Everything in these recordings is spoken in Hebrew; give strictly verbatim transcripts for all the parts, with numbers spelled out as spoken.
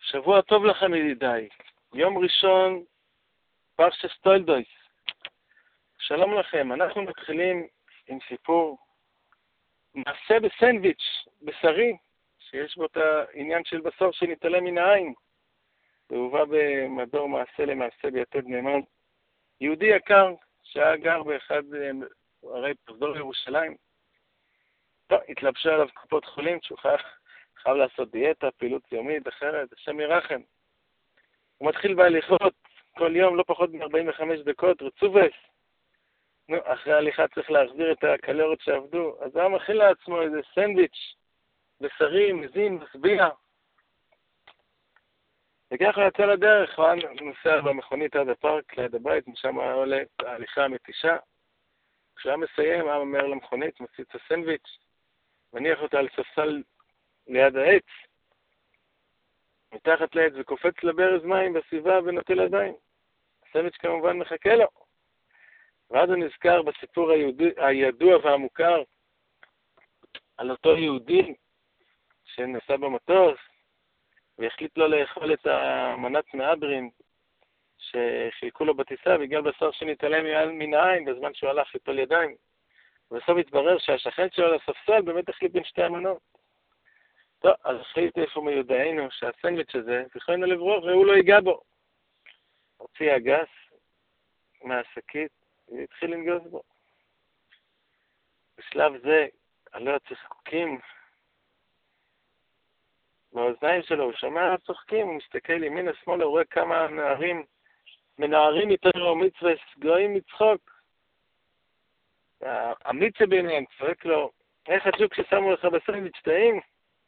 שבוע טוב לכם ידידיי. יום ראשון, פרשת תולדות. שלום לכם. אנחנו מתחילים עם סיפור מעשה בסנדוויץ', בשרי, שיש בו את העניין של בשר שנתעלם מן העין. והובא במדור מעשה למעשה ביתד נאמן. יהודי יקר שהיה גר באחד ערי פרוזדור ירושלים. טוב, התלבשה עליו קופות חולים שהוא חייב, חייב לעשות דיאטה, פעילות יומית אחרת, השם ירחם. הוא מתחיל בהליכות כל יום, לא פחות מ-ארבעים וחמש דקות, רצובס. נו, אחרי ההליכה צריך להחזיר את הקלוריות שעבדו, אז הוא מכין לעצמו איזה סנדוויץ' בשרי, מזין, מסביע. וככה יצא לדרך, הוא נוסע במכונית עד הפארק, ליד הבית, משם היה עולה ההליכה המתישה. כשהיה מסיים, היה אומר למכונית, מוציא את הסנדוויץ', מניח אותה על ספסל ליד העץ, מתחת לעץ וקופץ לברז מים בסביבה ונוטל ידיים. הסנדוויץ' כמובן מחכה לו. ואז הוא נזכר בסיפור היהודי, הידוע והמוכר על אותו יהודי שנסע במטוס והחליט לו לאכול את המנת מהדרין שחילקו לו בטיסה בגלל בשר שנתעלם מן העין בזמן שהוא הלך ליטול ידיים. ובסוף התברר שהשכן שלו על הספסל באמת החליט בין שתי המנות. טוב, אז החליט איפה מיודענו שהסנדוויץ' הזה זכרנו לברוח והוא לא ייגע בו. הוציא אגס מהשקית והתחיל לנגוז בו. בשלב זה עלו הצחקוקים באוזניים שלו, הוא שומע הצחקים, הוא מסתכל ימינה שמאלה, הוא רואה כמה נערים מנערים יותר מצווה סגועים מצחוק. האמיץ שביניהם צועק לו, איך חשוב כששמו לך בסנדוויץ' טעים?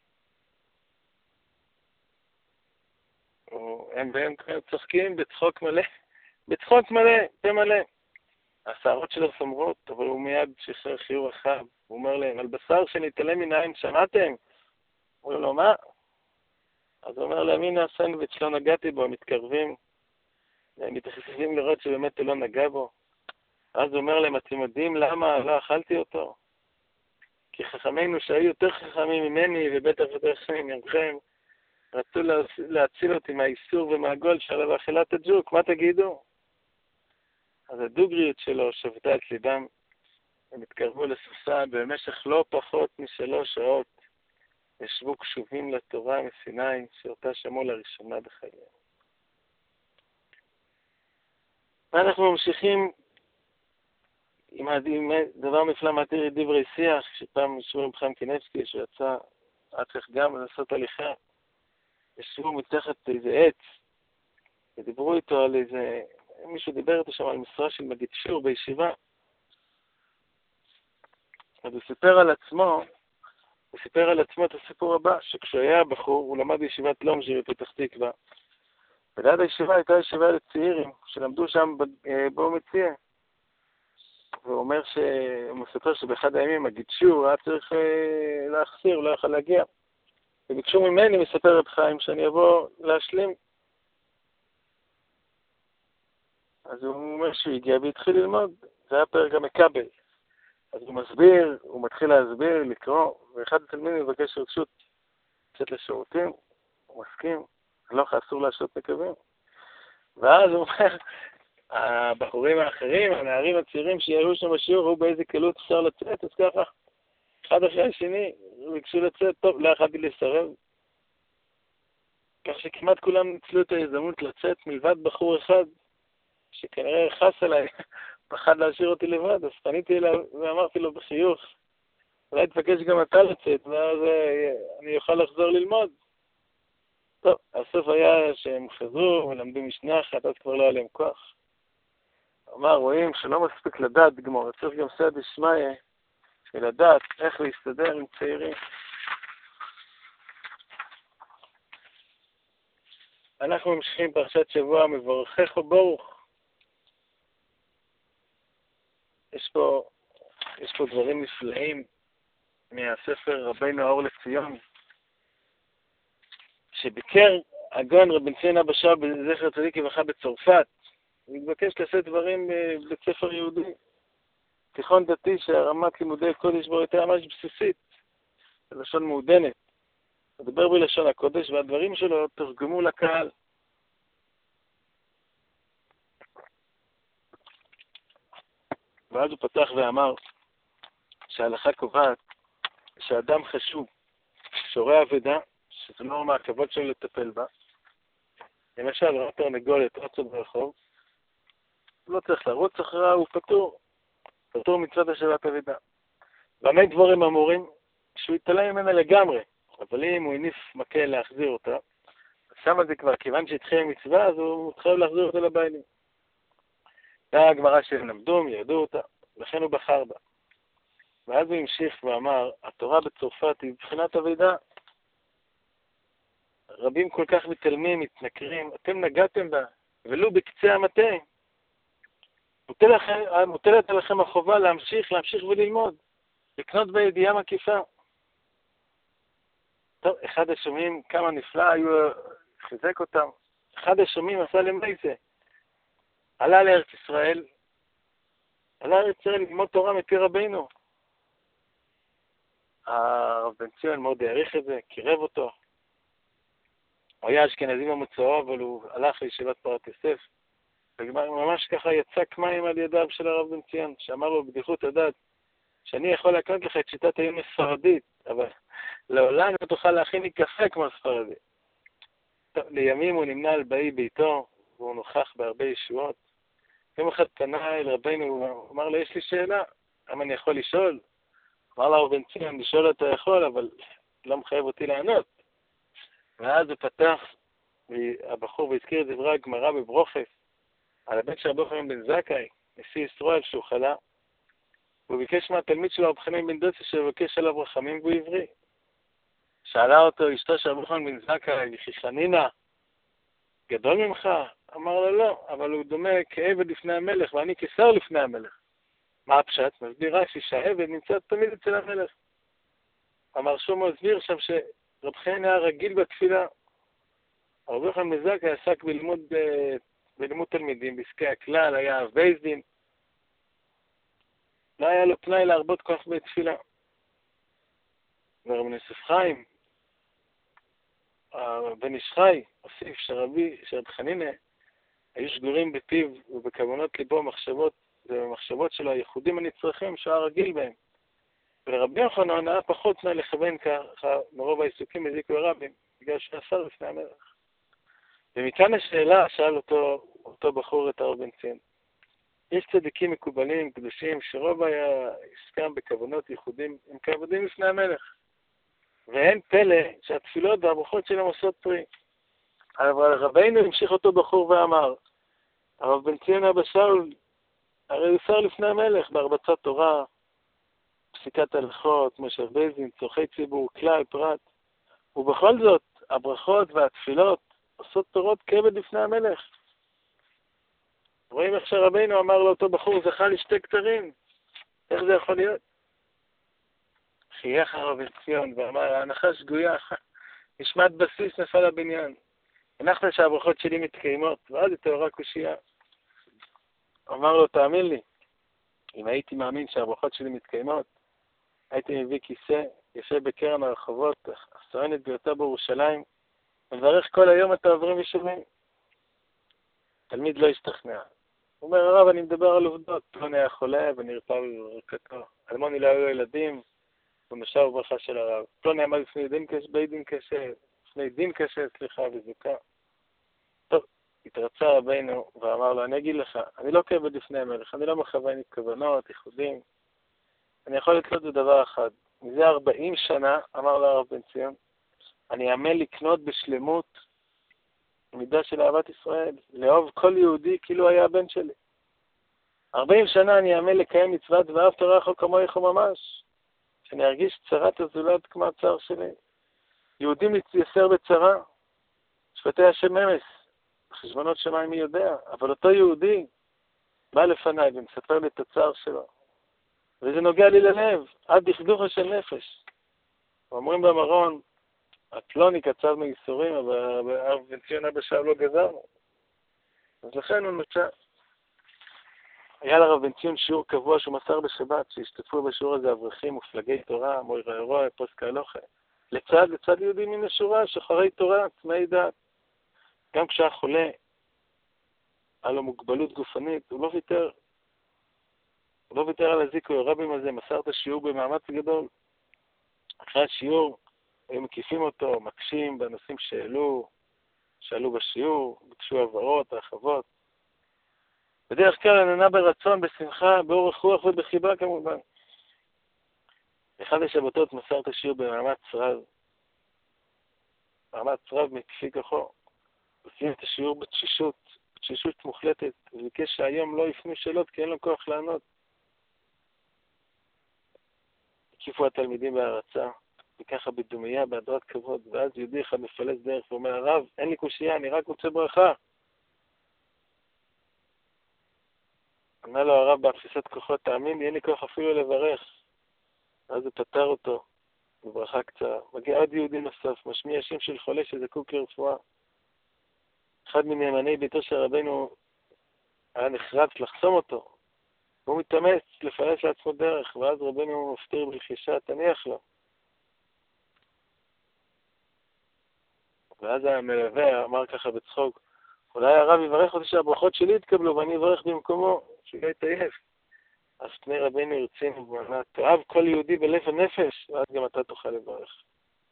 הם והם צוחקים בצחוק מלא, בצחוק מלא, פה מלא. השערות שלו סומרות, אבל הוא מיד שחרר חיור רחב. הוא אומר להם, על בשר שנתעלם מן העין שמעתם? הוא לא, מה? אז הוא אומר להם, הנה הסנדוויץ' לא נגעתי בו, הם מתקרבים. הם מתחשבים לראות שבאמת הוא לא נגע בו. אז הוא אומר להם, אתם יודעים למה לא אכלתי אותו? כי חכמינו שהיו יותר חכמים ממני ובטח יותר חכמים ממכם, רצו להציל אותי מהאיסור ומהגול שעליו אכילת הג'וק, מה תגידו? אז הדוגריות שלו שבתה את ליבם, הם התקרבו לסוסה במשך לא פחות משלוש שעות, ישבו קשובים לתורה מסיני שאותה שמעו לראשונה בחייהם. ואנחנו ממשיכים עם דבר נפלא מעתיר דברי שיח, שפעם ישבו עם חיים קינבסקי, שיצא עד כך גם לעשות הליכה, ישבו מתחת איזה עץ, ודיברו איתו על איזה, מישהו דיבר איתו שם על משרה של מגיד שיעור בישיבה, אז הוא סיפר על עצמו, הוא סיפר על עצמו את הסיפור הבא, שכשהוא היה בחור, הוא למד בישיבת לומז'יר בפתח תקווה, וליד הישיבה הייתה ישיבה לצעירים, שלמדו שם בו מציע, והוא אומר שהוא מספר שבאחד הימים מגיד שיעור, היה צריך להחסיר, הוא לא יכול להגיע, וביקשו ממני, מספר את חיים, שאני אבוא להשלים. אז הוא אומר שהוא הגיע והתחיל ללמוד, זה היה פרק המקבל. אז הוא מסביר, הוא מתחיל להסביר, לקרוא, ואחד התלמידים מבקש רשות לצאת לשירותים, הוא מסכים, לא אסור להשעות מקבים. ואז הוא אומר, הבחורים האחרים, הנערים הצעירים שיראו שם בשיעור, ראו באיזה קלות אפשר לצאת, אז ככה, אחד אחרי השני, ביקשו לצאת, טוב, לא יכלתי לסרב. כך שכמעט כולם ניצלו את ההזדמנות לצאת, מלבד בחור אחד, שכנראה חס עליי, פחד להשאיר אותי לבד, אז פניתי אליו ואמרתי לו בחיוך, אולי תבקש גם אתה לצאת, ואז אני אוכל לחזור ללמוד. טוב, הסוף היה שהם חזרו ולמדו משנה אחת, אז כבר לא היה להם כוח. אמר, רואים שלא מספיק לדעת גמור, צריך גם סייעתא דשמיא, ולדעת איך להסתדר עם צעירים. אנחנו ממשיכים פרשת שבוע, מברכך וברוך. יש פה, יש פה דברים נפלאים מהספר רבינו האור לציון, שביקר הגאון רבי ציון אבא שאול זכר צדיק לברכה בצרפת. הוא התבקש לעשות דברים בבית ספר יהודי. תיכון דתי שהרמת לימודי קודש בו הייתה ממש בסיסית, בלשון מעודנת. הוא דיבר בלשון הקודש, והדברים שלו תרגמו לקהל. ואז הוא פתח ואמר שההלכה קובעת שאדם חשוב, שורה אבדה, שזה לא מהכבוד שלו לטפל בה. למשל, ראה תרנגולת רצה ברחוב, הוא לא צריך לרוץ אחריה, הוא פטור. פטור מצוות השבת אבדה. במה דבורים אמורים? שהוא יתעלם ממנה לגמרי, אבל אם הוא הניף מקל להחזיר אותה, שם זה כבר, כיוון שהתחיל מצווה, אז הוא מתחיל להחזיר אותה לבעלים. זה הגמרא שהם למדו, ירדו אותה, לכן הוא בחר בה. ואז הוא המשיך ואמר, התורה בצרפת היא בחינת אבדה. רבים כל כך מתעלמים, מתנכרים, אתם נגעתם בה, ולו בקצה המטה. מוטלת עליכם החובה להמשיך, להמשיך וללמוד, לקנות בידיעה מקיפה. טוב, אחד השומעים, כמה נפלא היו, חיזק אותם. אחד השומעים עשה למייזה. עלה לארץ ישראל, עלה לארץ ישראל ללמוד תורה מפי רבינו. הרב בן ציון מאוד העריך את זה, קירב אותו. הוא היה אשכנזי במוצאו, אבל הוא הלך לישיבת פורת יוסף. וממש ככה יצק מים על ידיו של הרב בן ציון, שאמר לו בבדיחות הדעת, שאני יכול להקנות לך את שיטת העיון הספרדית, אבל לעולם לא תוכל להכין לי קפה כמו הספרדי. לימים הוא נמנה על באי ביתו, והוא נוכח בהרבה ישועות. יום אחד פנה אל רבינו, הוא אמר לו, יש לי שאלה, למה אני יכול לשאול? אמר לו, בן ציון, לשאול אתה יכול, אבל לא מחייב אותי לענות. ואז הוא פתח, הבחור והזכיר את דברי הגמרא בברוכס, על הבן של רבי יוחנן בן זכאי, נשיא ישראל שהוא חלה, והוא ביקש מהתלמיד שלו, רבי חנין בן דוסי, שבקש עליו רחמים והוא עברי. שאלה אותו, אשתו של רבי יוחנן בן זכאי, וכי חנינה, גדול ממך? אמר לו לא, אבל הוא דומה כעבד לפני המלך, ואני כשר לפני המלך. מה הפשט? מסביר רש"י שהעבד נמצא תמיד אצל המלך. אמר שלמה הסביר שם שרבי חנין היה רגיל בתפילה. רבי יוחנן בן זכאי עסק בלימוד, בלימוד תלמידים, בעסקי הכלל, היה בייס דין. לא היה לו פנאי להרבות כוח בתפילה. ורבי יוסף חיים, בן איש חי, הוסיף שרבי, שרבי חנינה, היו שגורים בפיו ובכוונות ליבו מחשבות, זה מחשבות של הייחודים הנצרכים שהיה רגיל בהם. ולרבי יוחנן היה פחות תנאי לכוון ככה מרוב העיסוקים הזיקו הרבים, בגלל שעשר לפני המלך. ומכאן השאלה שאל אותו, אותו בחור את הרב בן ציון. יש צדיקים מקובלים, קדושים, שרוב היה עסקם בכוונות ייחודים, הם כעבודים לפני המלך. ואין פלא שהתפילות והברכות שלהם עושות פרי. אבל רבינו המשיך אותו בחור ואמר, הרב בן ציון אבא שאול, הרי הוא שר לפני המלך בהרבצת תורה, פסיקת הלכות, מושב בית דין, צורכי ציבור, כלל, פרט. ובכל זאת, הברכות והתפילות עושות תורות כעבד לפני המלך. רואים איך שרבינו אמר לאותו בחור, זכה לשתי כתרים. איך זה יכול להיות? חייך הרב בן ציון ואמר, ההנחה שגויה, נשמת בסיס נפל הבניין. הנחת שהברכות שלי מתקיימות, ואז היא תאורה קושייה. אמר לו, תאמין לי, אם הייתי מאמין שהברכות שלי מתקיימות, הייתי מביא כיסא, יושב בקרן הרחובות, הסואנת ביותר בירושלים, מברך כל היום את העוברים ושומעים. תלמיד לא השתכנע. הוא אומר, הרב, אני מדבר על עובדות, פלוני היה חולה ונרפא בברכתו. אלמוני לא היו ילדים, ומשב וברכה של הרב. פלוני עמד לפני דין קשה, בי דין קשה, לפני דין קשה, סליחה, וזוקה. טוב, התרצה רבינו ואמר לו, אני אגיד לך, אני לא כעבד לפני המלך, אני לא מכוון את כוונות, ייחודים. אני יכול לקנות בדבר אחד. מזה ארבעים שנה, אמר לו הרב בן ציון, אני עמל לקנות בשלמות מידה של אהבת ישראל, לאהוב כל יהודי כאילו היה הבן שלי. ארבעים שנה אני עמל לקיים מצוות ואהבת רעך כמוך ממש, שאני ארגיש צרת הזולת כמו הצער שלי. יהודים להתייסר בצרה, שפטי השם אמס, חשבונות שמיים מי יודע, אבל אותו יהודי בא לפניי ומספר לי את הצער שלו. וזה נוגע לי ללב, עד דכדוך של נפש. ואומרים במרון, הפלוני קצב מייסורים, אבל הרב בן ציון אבא שאול לא גזרנו. אז לכן הוא נוצא. היה לרב בן ציון שיעור קבוע שהוא מסר בשבת, שהשתתפו בשיעור הזה אברכים ופלגי תורה, מוירי אירוע, פוסק ההלוכה. לצד, לצד יהודים מן השורה, שוחרי תורה, צמאי דעת. גם כשהיה חולה, היה לו מוגבלות גופנית, הוא לא ויתר, הוא לא ויתר על הזיקוי, הרבים הזה מסר את השיעור במאמץ גדול. אחרי השיעור, היו מקיפים אותו, מקשים בנושאים שאלו, שאלו בשיעור, ביקשו הבהרות, הרחבות. בדרך כלל נענה ברצון, בשמחה, באורך רוח ובחיבה כמובן. אחד השבתות מסר את השיעור במאמץ רב. מאמץ רב מכפי כוחו. הוא סיים את השיעור בתשישות, בתשישות מוחלטת, וביקש שהיום לא יפנו שאלות כי אין לו כוח לענות. הקיפו התלמידים בהרצה, וככה בדומיה, בהדרת כבוד, ואז יהודי אחד מפלס דרך ואומר, הרב, אין לי קושייה, אני רק רוצה ברכה. ענה לו הרב בהפסת כוחות, תאמין לי, אין לי כוח אפילו לברך. אז הוא פטר אותו בברכה קצרה. מגיע עוד יהודי נוסף, משמיע שם של חולה שזקוק לרפואה. אחד מנאמני ביתו של רבנו היה נחרץ לחסום אותו. הוא מתאמץ לפלס לעצמו דרך, ואז רבנו מפתיר בלחישה, תניח לו. ואז המלווה אמר ככה בצחוק, אולי הרב יברך אותי שהברכות שלי יתקבלו ואני אברך במקומו, שהוא יתעייף. אז פני רבינו הרצינו ואמר, תאהב כל יהודי בלב הנפש, ואז גם אתה תוכל לברך.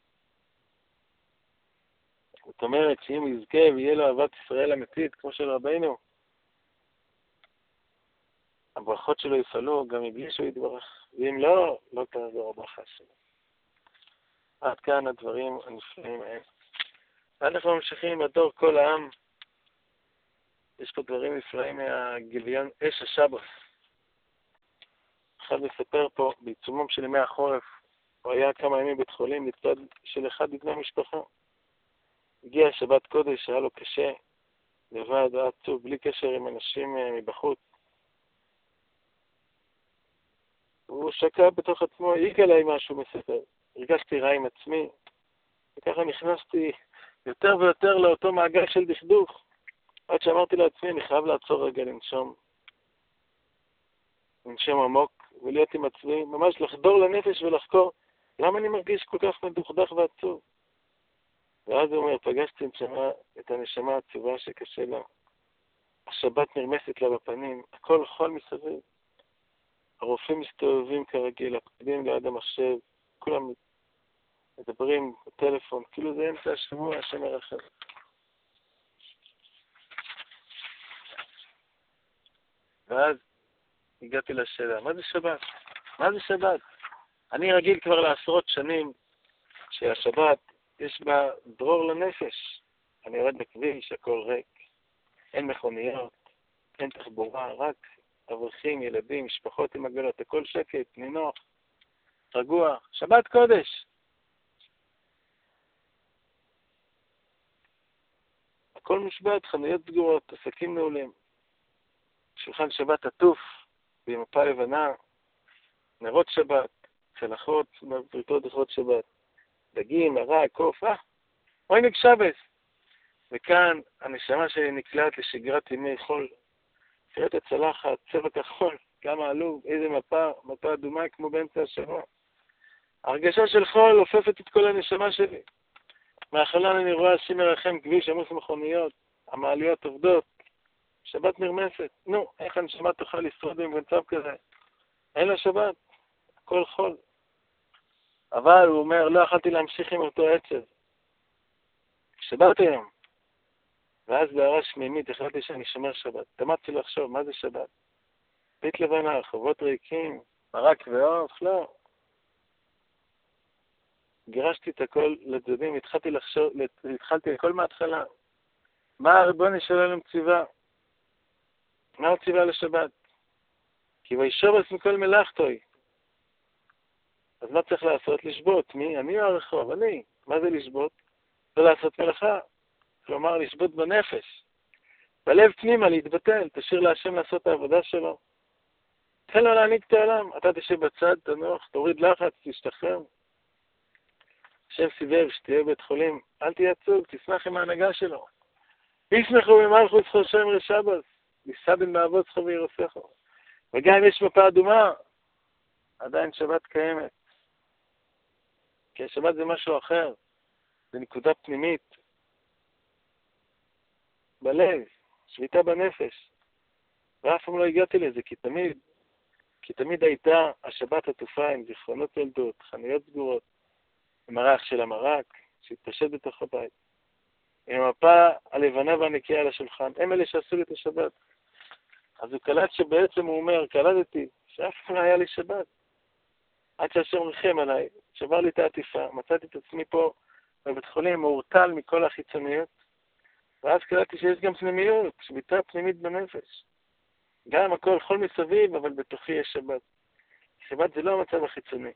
זאת אומרת שאם יזכה ויהיה לו אהבת ישראל אמיתית, כמו של רבינו, הברכות שלו יפעלו גם מבלי שהוא יתברך, ואם לא, לא תעזור הברכה שלו. עד כאן הדברים הנפלאים האלה. אנחנו ממשיכים בדור כל העם. יש פה דברים נפלאים מהגיליון אש השבוס. אחד מספר פה, בעיצומם של ימי החורף, הוא היה כמה ימים בית חולים לצד של אחד מבני המשפחה. הגיע שבת קודש, היה לו קשה, לבד, היה עצוב, בלי קשר עם אנשים מבחוץ. הוא שקע בתוך עצמו, העיק עליי משהו מספר. הרגשתי רע עם עצמי, וככה נכנסתי יותר ויותר לאותו מעגל של דכדוך. עד שאמרתי לעצמי, אני חייב לעצור רגע לנשום. לנשום עמוק ולהיות עם עצמי, ממש לחדור לנפש ולחקור למה אני מרגיש כל כך מדוכדך ועצוב. ואז הוא אומר, פגשתי את הנשמה העצובה שקשה לה. השבת נרמסת לה בפנים, הכל חול מסביב. הרופאים מסתובבים כרגיל, הפקידים ליד המחשב, כולם מדברים בטלפון, כאילו זה אמצע השבוע, השם ירחם. ואז הגעתי לשאלה, מה זה שבת? מה זה שבת? אני רגיל כבר לעשרות שנים שהשבת יש בה דרור לנפש. אני יורד בכביש, הכל ריק, אין מכוניות, אין תחבורה, רק אברכים, ילדים, משפחות עם עגלות, הכל שקט, נינוח, רגוע, שבת קודש. הכל מושבת, חנויות סגורות, עסקים נעולים. שולחן שבת עטוף, במפה לבנה, נרות שבת, צלחות, פריטות דחות שבת, דגים, מרק, קוף, אה, אוי נגשבס. וכאן הנשמה שלי נקלעת לשגרת ימי חול. תראה את הצלחת, צבע כחול, כמה עלוב, איזה מפה, מפה אדומה כמו באמצע השבוע. הרגשה של חול הופפת את כל הנשמה שלי. מהחלון אני רואה השם ירחם, כביש עמוס מכוניות, המעליות עובדות, שבת נרמסת. נו, איך הנשמה תוכל לשרוד עם מצב כזה? אין לה שבת, הכל חול. אבל הוא אומר, לא יכולתי להמשיך עם אותו עצב. שבת היום. ואז בהערה שמימית החלטתי שאני שומר שבת. תמדתי לחשוב, מה זה שבת? בית לבנה, רחובות ריקים, מרק ועוף, לא. גירשתי את הכל לצדדים, התחלתי לחשוב, התחלתי הכל מההתחלה. מה הריבונו של עולם ציווה? מה הוא ציווה לשבת? כי וישובס מכל מלאכתוי. אז מה צריך לעשות? לשבות. מי? אני או הרחוב? אני. מה זה לשבות? זה לעשות מלאכה. כלומר, לשבות בנפש. בלב פנימה, להתבטל. תשאיר להשם לעשות את העבודה שלו. תן לו להעניק את העולם. אתה תשב בצד, תנוח, תוריד לחץ, תשתחרר. השם סיבב, שתהיה בית חולים. אל תהיה עצוב, תשמח עם ההנהגה שלו. ישמחו ממלכות זכור שם רשבס. יסבן בעבוד זכור וירוסכו. וגם אם יש מפה אדומה, עדיין שבת קיימת. כי השבת זה משהו אחר, זה נקודה פנימית, בלב, שביטה בנפש. ואף פעם לא הגעתי לזה, כי תמיד, כי תמיד הייתה השבת עטופה עם זיכרונות ילדות, חנויות סגורות, עם הריח של המרק, שהתפשט בתוך הבית. עם המפה הלבנה והנקייה על השולחן, הם אלה שעשו לי את השבת. אז הוא קלט שבעצם הוא אומר, קלטתי, שאף פעם לא היה לי שבת. עד שהשם ריחם עליי, שבר לי את העטיפה, מצאתי את עצמי פה בבית חולים, מאורטל מכל החיצוניות, ואז קלטתי שיש גם פנימיות, שביטה פנימית בנפש. גם הכל חול מסביב, אבל בתוכי יש שבת. שבת זה לא המצב החיצוני.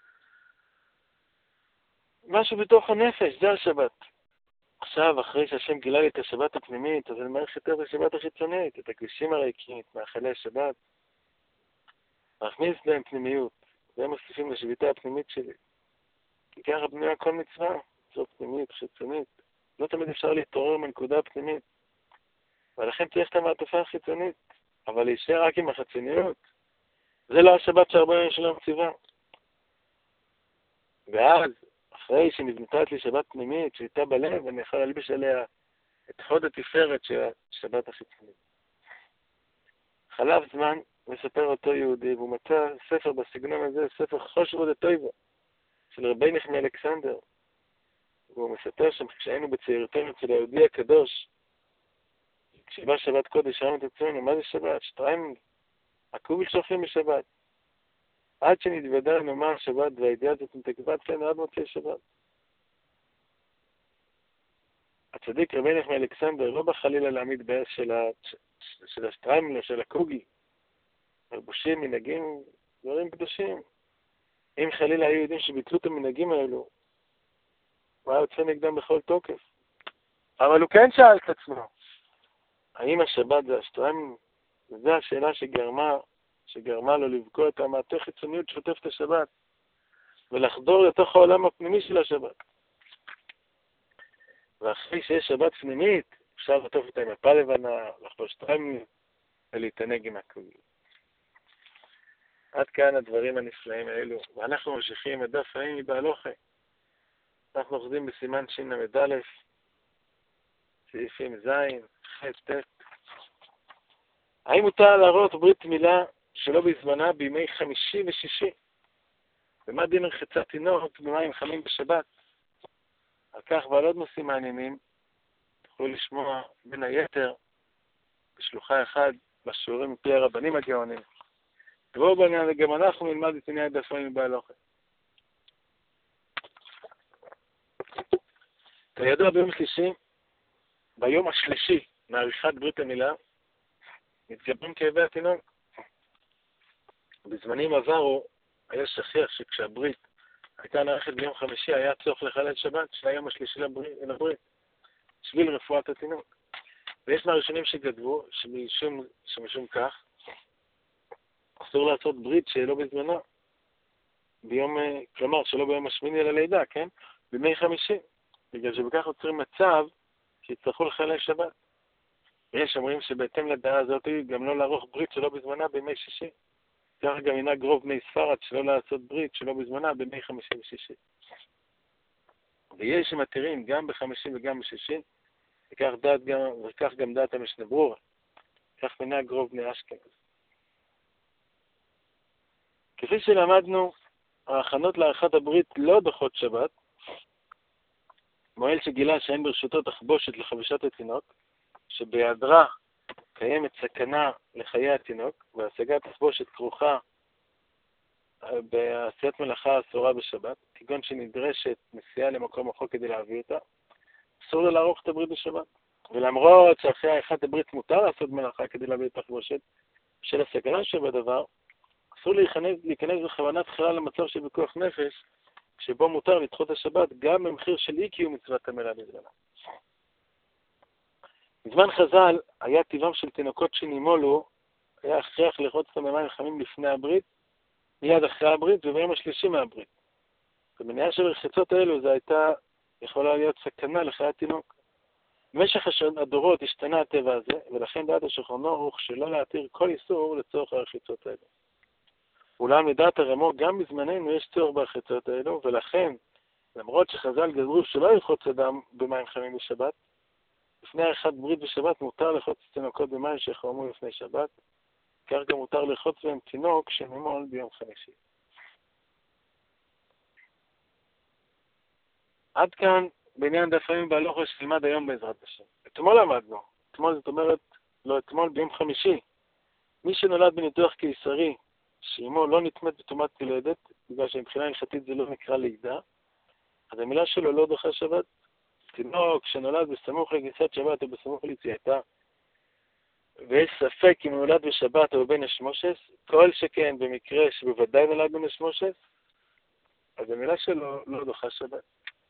משהו בתוך הנפש, זה השבת. עכשיו, אחרי שהשם גילה לי את השבת הפנימית, אז אני מעריך יותר את השבת החיצונית, את הכבישים הריקים, את מאכלי השבת. להכניס להם פנימיות, והם מוסיפים לשביתה הפנימית שלי. כי ככה בנויה כל מצווה, זו פנימית, חיצונית. לא תמיד אפשר להתעורר מנקודה הפנימית. ולכן צריך את המעטפה החיצונית, אבל להישאר רק עם החיצוניות. זה לא השבת שהרבה ימים שלנו ציווה. ואז, אחרי שנבנתה לי שבת פנימית, שהייתה בלב, אני יכול להלביש עליה את חוד התפארת של השבת החיצונית. חלף זמן, מספר אותו יהודי, והוא מצא ספר בסגנון הזה, ספר חושבו דטויבו, של רבי נחמי אלכסנדר. והוא מספר שם, כשהיינו בצעירותנו אצל היהודי הקדוש, כשבא שבת קודש, ראינו את עצמנו, מה זה שבת? שטריים, הקובל שופכים בשבת. עד שנתוודע נאמר שבת, והידיעה הזאת מתקבעת לנו עד מוצאי שבת. הצדיק רבי נחמי אלכסנדר לא בא חלילה להעמיד באש של, ה... של השטריימלר, של הקוגי. מלבושים, מנהגים, דברים קדושים. אם חלילה היו יודעים שביטלו את המנהגים האלו, הוא היה יוצא נגדם בכל תוקף. אבל הוא כן שאל את עצמו, האם השבת זה השטריימלר? וזו השאלה שגרמה, שגרמה לו לבכור את המעטה חיצוניות שוטף את השבת, ולחדור לתוך העולם הפנימי של השבת. ואחרי שיש שבת פנימית, אפשר לטוף אותה עם מפה לבנה, לחבוש טריימלר, ולהתענג עם הקוגל. עד כאן הדברים הנפלאים האלו, ואנחנו ממשיכים את דף האם מבהלוכה. אנחנו אוחזים בסימן ש"ל, סעיפים ז', ח', ט'. האם מותר להראות ברית מילה שלא בזמנה בימי חמישי ושישי? ומה דין רחיצת תינוק במים חמים בשבת? על כך ועל עוד נושאים מעניינים תוכלו לשמוע בין היתר בשלוחה אחד בשיעורים מפי הרבנים הגאונים. ובואו בעניין וגם אנחנו נלמד את עניין דף האם מבהלוכה. כידוע ביום שלישי, ביום השלישי מעריכת ברית המילה, מתגברים כאבי התינוק. בזמנים עברו היה שכיח שכשהברית הייתה נערכת ביום חמישי, היה צורך לחלל שבת, שהיה יום השלישי לברית, בשביל רפואת התינוק. ויש מהראשונים שכתבו שמשום, שמשום כך, אסור לעשות ברית שלא בזמנה, ביום, כלומר שלא ביום השמיני ללידה, כן? בימי חמישי, בגלל שבכך יוצרים מצב שיצטרכו לחלל שבת. ויש אומרים שבהתאם לדעה הזאת גם לא לערוך ברית שלא בזמנה בימי שישי. ככה גם מנהג רוב בני ספרד שלא לעשות ברית שלא בזמנה בימי חמישי ושישי. ויש שמתירים גם בחמישי וגם בשישי, וכך, דעת גם, וכך גם דעת המשנה ברורה. כך מנהג רוב בני אשכנז. כפי שלמדנו, ההכנות לעריכת הברית לא דוחות שבת. מועל שגילה שאין ברשותו תחבושת לחבישת התינוק, שבהיעדרה קיימת סכנה לחיי התינוק, והשגת תחבושת כרוכה בעשיית מלאכה אסורה בשבת, כגון שנדרשת נסיעה למקום רחוק כדי להביא אותה, אסור לו לערוך את הברית בשבת. ולמרות שאחרי עריכת הברית מותר לעשות מלאכה כדי להביא את התחבושת, בשל הסכנה שבדבר, אסור להיכנס, להיכנס בכוונה תחילה למצב של בכוח נפש, שבו מותר לדחות השבת גם במחיר של אי קיום מצוות המלאה בזמנה. בזמן חז"ל היה טבעם של תינוקות שנימולו, היה הכרח לרחוץ אותם במים חמים לפני הברית, מיד אחרי הברית וביום השלישי מהברית. במניעה של הרחיצות האלו זה הייתה יכולה להיות סכנה לחיי התינוק. במשך הדורות השתנה הטבע הזה, ולכן דעת השולחן ערוך שלא להתיר כל איסור לצורך הרחיצות האלו. אולם לדעת הרמ"א גם בזמננו יש צורך ברחיצות האלו, ולכן למרות שחז"ל גזרו שלא ילחוץ אדם במים חמים בשבת, לפני עריכת ברית בשבת מותר לחוץ תינוקות במים שיחרמו לפני שבת, כך גם מותר לחוץ בהם תינוק שנמול ביום חמישי. עד כאן בעניין דף היומי בהלכה שנלמד היום בעזרת השם. אתמול למדנו, אתמול זאת אומרת, לא אתמול, ביום חמישי. מי שנולד בניתוח קיסרי, שאמו לא נטמאת בטומאת יולדת, בגלל שמבחינה הלכתית זה לא נקרא לידה, אז המילה שלו לא דוחה שבת. תינוק שנולד בסמוך לכניסת שבת או בסמוך ליציאתה, ויש ספק אם הוא נולד בשבת או בן השמושס, כל שכן במקרה שבוודאי נולד בן השמושס, אז המילה שלו לא דוחה שבת.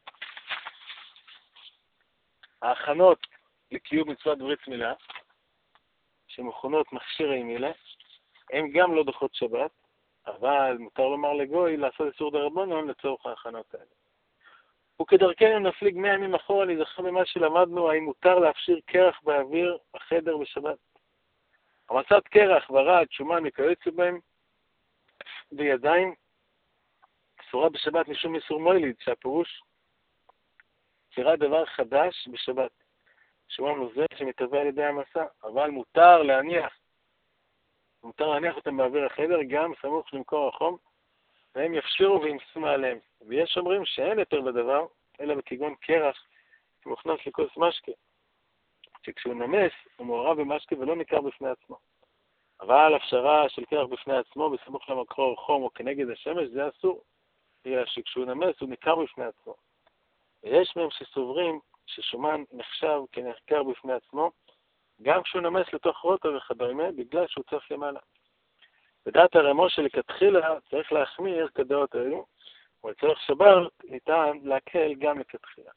ההכנות לקיום מצוות ברית מילה, שמכונות מכשיר מילה, הם גם לא דוחות שבת, אבל מותר לומר לגוי לעשות איסור דרבנן לצורך ההכנות האלה. וכדרכנו נפליג מאה ימים אחורה להיזכר במה שלמדנו, האם מותר להפשיר קרח באוויר בחדר בשבת. המצאת קרח ורד, שומן וכיוצא בהם בידיים, אסורה בשבת משום איסור מויליד, שהפירוש קרא דבר חדש בשבת, שהוא נוזל שמתהווה על ידי המסע, אבל מותר להניח, מותר להניח אותם באוויר החדר, גם סמוך למקור החום, והם יפשירו וימסו מעליהם. ויש אומרים שאין יותר בדבר, אלא בכגון קרח שמוכנס לכוס משקה, שכשהוא נמס הוא מעורב במשקה ולא ניכר בפני עצמו. אבל הפשרה של קרח בפני עצמו בסמוך למקור חום או כנגד השמש זה אסור, בגלל שכשהוא נמס הוא ניכר בפני עצמו. ויש מהם שסוברים ששומן נחשב כנחקר בפני עצמו, גם כשהוא נמס לתוך רוטו וכדומה, בגלל שהוא צף למעלה. בדעת הרמו שלכתחילה צריך להחמיר כדעות האלו, ולצורך שבת ניתן להקל גם לכתחילה.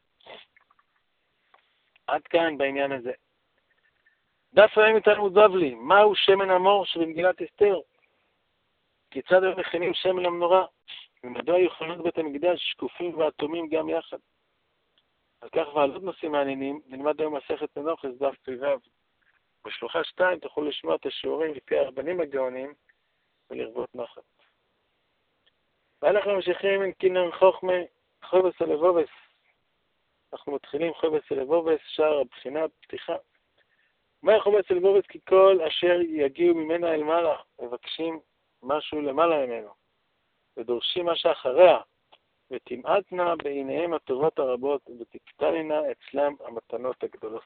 עד כאן בעניין הזה. דף היומי תלמוד בבלי, מהו שמן המור שבמגילת אסתר? כיצד הם מכינים שמן למנורה? ומדוע יכולות בית המקדש שקופים ואטומים גם יחד? על כך ועל עוד נושאים מעניינים, נלמד היום מסכת מנוחס דף פ"ו. בשלוחה שתיים תוכלו לשמוע את השיעורים לפי הרבנים הגאונים ולרבות נחת. ואנחנו ממשיכים עם קינן חוכמה חובס הלבובס. אנחנו מתחילים חובס הלבובס, שער הבחינה, פתיחה. מה חובס הלבובס? כי כל אשר יגיעו ממנה אל מעלה, מבקשים משהו למעלה ממנו, ודורשים מה שאחריה, ותמעטנה בעיניהם הטובות הרבות, ותקטלנה אצלם המתנות הגדולות.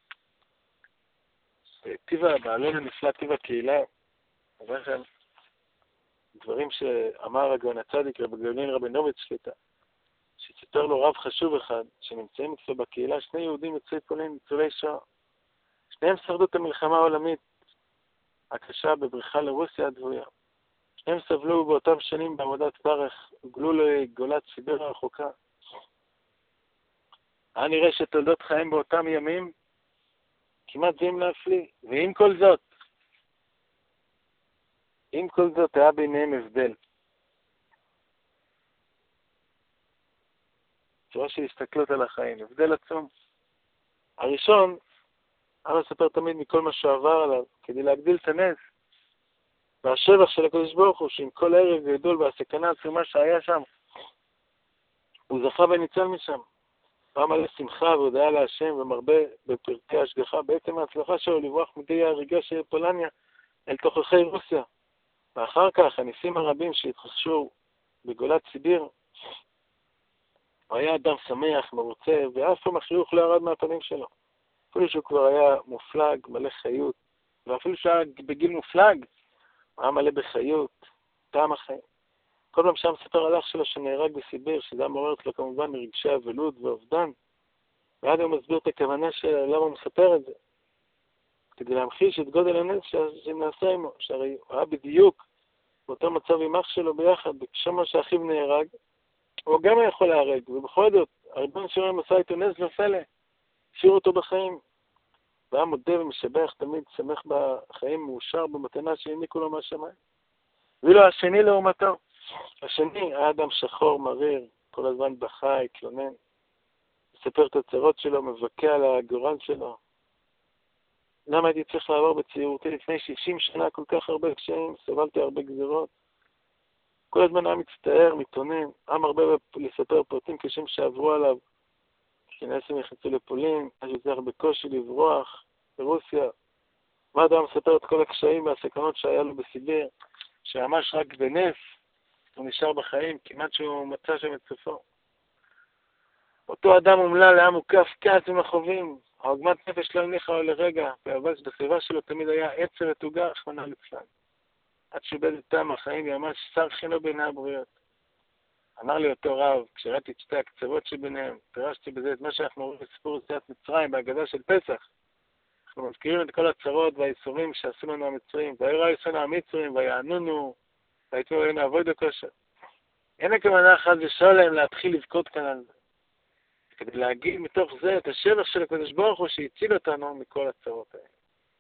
טבע, בעלון הנפלא, טבע קהילה, אומר לכם, דברים שאמר הגאון הצדיק, רבי גאולין רבינוביץ שליטה, שציטר לו רב חשוב אחד, שנמצאים אצלו בקהילה, שני יהודים יוצאי פולין, ניצולי שואה. שניהם שרדו את המלחמה העולמית הקשה בבריחה לרוסיה הדבויה. שניהם סבלו באותם שנים בעבודת פרך, הוגלו לגולת סיביר הרחוקה. היה נראה שתולדות חיים באותם ימים כמעט זהים להפליא, ועם כל זאת, עם כל זאת היה ביניהם הבדל. צורה של הסתכלות על החיים, הבדל עצום. הראשון, אני מספר תמיד מכל מה שעבר עליו, כדי להגדיל את הנס, והשבח של הקדוש ברוך הוא, שעם כל ערב גדול והסכנה עצומה שהיה שם, הוא זכה וניצל משם. פעם עלי שמחה והודעה להשם ומרבה בפרקי השגחה, בעצם ההצלחה שלו לברוח מדי ההריגה של פולניה אל תוככי רוסיה. ואחר כך הניסים הרבים שהתרחשו בגולת סיביר, הוא היה אדם שמח, מרוצה, ואף פעם החיוך לא ירד מהפנים שלו. אפילו שהוא כבר היה מופלג, מלא חיות, ואפילו שהיה בגיל מופלג, הוא היה מלא בחיות, טעם החיים. כל פעם שם מספר על אח שלו שנהרג בסיביר, שזה היה מעורר לו כמובן מרגשי אבלות ואובדן, ועד הוא מסביר את הכוונה של למה הוא מספר את זה. כדי להמחיש את גודל הנס שנעשה עמו, שהרי הוא היה בדיוק באותו מצב עם אח שלו ביחד, כשמה שאחיו נהרג, הוא גם היה יכול להרג, ובכל זאת, הריבון שלהם עשה איתו נס ופלא, השאיר אותו בחיים, והיה מודה ומשבח תמיד, שמח בחיים, מאושר במתנה שהעניקו לו מהשמיים. ואילו השני לעומתו, השני היה אדם שחור, מריר, כל הזמן בכה, התלונן, מספר את הצרות שלו, מבקע על הגורל שלו. למה הייתי צריך לעבור בצעירותי לפני שישים שנה כל כך הרבה קשיים, סבלתי הרבה גזירות. כל הזמן היה מצטער, מתאונן, עם הרבה לספר פרטים קשים שעברו עליו, כשנאצים נכנסו לפולין, אז הצליח בקושי לברוח ברוסיה. ועד היה מספר את כל הקשיים והסכנות שהיה לו בסיביר, שממש רק בנס הוא נשאר בחיים, כמעט שהוא מצא שם את סופו. אותו אדם אומלל היה מוקף כעס ומכאובים, העוגמת נפש לא הניחה לו לרגע, אבל בסביבה שלו תמיד היה עצר ותוגה, רחמנא ליצלן. עד שאיבד את טעם החיים ממש שר חנו בעיני הבריות. אמר לי אותו רב, כשראיתי את שתי הקצוות שביניהם, פירשתי בזה את מה שאנחנו רואים בסיפור יציאת מצרים, בהגדה של פסח. אנחנו מזכירים את כל הצרות והאיסורים שעשו לנו המצרים, ויראו יסונו המצרים, ויענונו, ויתנו לנו עבודה קשה. אין הכוונה אחת ושלם להתחיל לבכות כאן על זה. כדי להגיד מתוך זה את השבח של הקדוש ברוך הוא שהציל אותנו מכל הצרות האלה.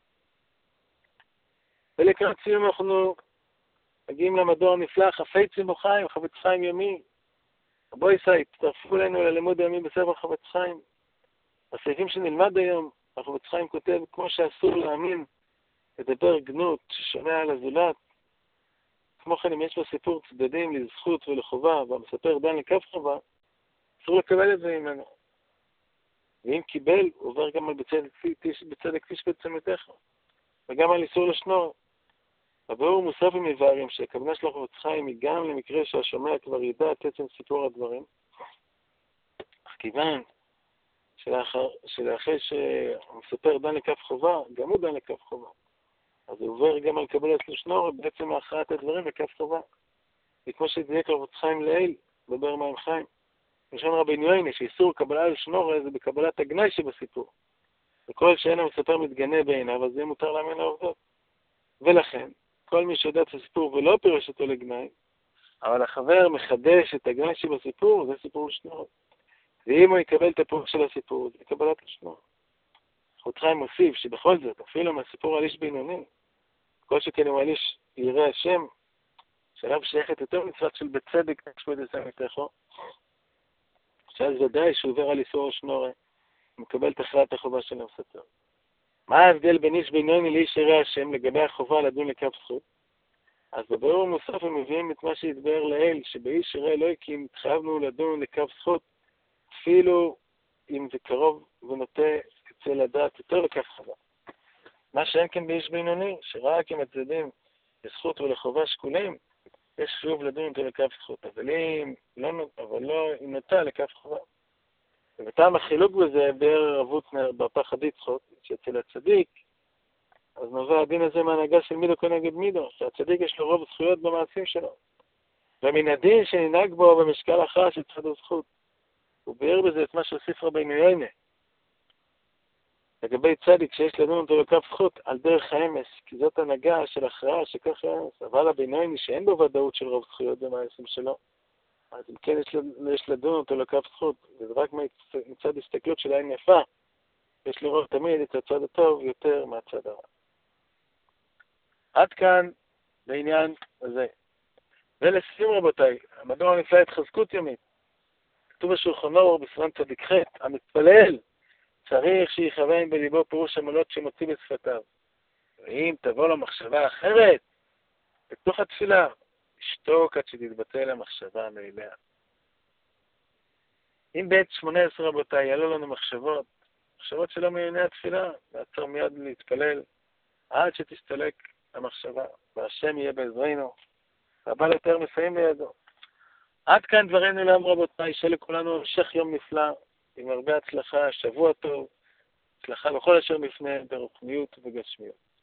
ולקראת סיום אנחנו מגיעים למדור הנפלא, חפץ עמו חיים, חפץ חיים ימי. רבו ישראל, תצטרפו אלינו ללימוד הימי בספר חפץ חיים. הסעיפים שנלמד היום, חפץ חיים כותב, כמו שאסור להאמין, לדבר גנות ששומע על הזולת. כמו כן, אם יש לו סיפור צדדים לזכות ולחובה, והמספר דן לכף חובה, אסור לקבל את זה ממנו. ואם קיבל, הוא עובר גם על בצדק, בצדק תשפט צמתך, וגם על איסור לשנור. הביאור מוסף עם מבארים שהכוונה של חפץ חיים היא גם למקרה שהשומע כבר ידע את עצם סיפור הדברים. אך כיוון שלאחר, שלאחרי שהמספר דן לכף חובה, גם הוא דן לכף חובה. אז הוא עובר גם על קבלת לשנור, בעצם הכרעת הדברים לכף חובה. וכמו שדייק חפץ חיים לעיל, דבר מים חיים. ראשון רבינו יויני, שאיסור קבלה לשנור זה בקבלת הגנאי שבסיפור. וכל שאין המספר מתגנה בעיניו, אז זה מותר להאמין לעובדות. ולכן, כל מי שיודע את הסיפור ולא פירש אותו לגנאי, אבל החבר מחדש את הגנאי שבסיפור, זה סיפור לשנור. ואם הוא יקבל את הפירוש של הסיפור, זה קבלת לשנור. חפץ חיים מוסיף שבכל זאת, אפילו מהסיפור על איש בינוני, כל שכן הוא על איש ירא השם, שעליו שייכת יותר מצוות של בצדק תשפוט את עמתךו, שאז ודאי שהוא עובר על איסור השנור, מקבל את הכרעת החובה של המספר. מה ההבדל בין איש בינוני לאיש ירא השם לגבי החובה לדון לכף זכות? אז בביאור מוסף הם מביאים את מה שהתבאר לעיל, שבאיש ירא אלוהים התחייבנו לדון לכף זכות, אפילו אם זה קרוב ונוטה אצל לדעת יותר לכף חובה. מה שאין כן באיש בינוני, שרק אם הצדדים לזכות ולחובה שקולים, יש שוב לדון אותו לכף זכות, אבל, אם, לא, אבל לא אם נוטה לכף חובה. ובטעם החילוק בזה, באר רב הוטנר בפחד יצחוק, שאצל הצדיק, אז נובע הדין הזה מהנהגה של מידו כנגד מידו, שהצדיק יש לו רוב זכויות במעשים שלו. ומן הדין שננהג בו במשקל אחר של צד הזכות. הוא באר בזה את מה שהוסיף רבינו יויני. לגבי צדיק שיש לדון אותו לכף זכות על דרך האמס, כי זאת הנהגה של הכרעה שכך האמס, אבל רבינו יויני שאין בו ודאות של רוב זכויות במעשים שלו, אז אם כן יש, יש לדון אותו לכף זכות, וזה רק מצד הסתכלות של עין יפה, יש לראות תמיד את הצד הטוב יותר מהצד הרע. עד כאן בעניין הזה. ולסיום רבותיי, המדור הנפלא התחזקות יומית. כתוב בשולחן אור בסימן צדיק ח', המתפלל צריך שיכוון בליבו פירוש המולות שמוציא בשפתיו. ואם תבוא לו מחשבה אחרת, בתוך התפילה, ישתוק עד שתתבטל המחשבה המלאה. אם בעת שמונה עשרה רבותיי יעלו לנו מחשבות, מחשבות שלא מענייני התפילה, נעצור מיד להתפלל, עד שתסתלק המחשבה, והשם יהיה בעזרנו, והבא יותר מסיים לידו. עד כאן דברינו לעם רבותיי, שלכולנו המשך יום נפלא, עם הרבה הצלחה, שבוע טוב, הצלחה בכל אשר מפנה ברוחניות ובגשמיות.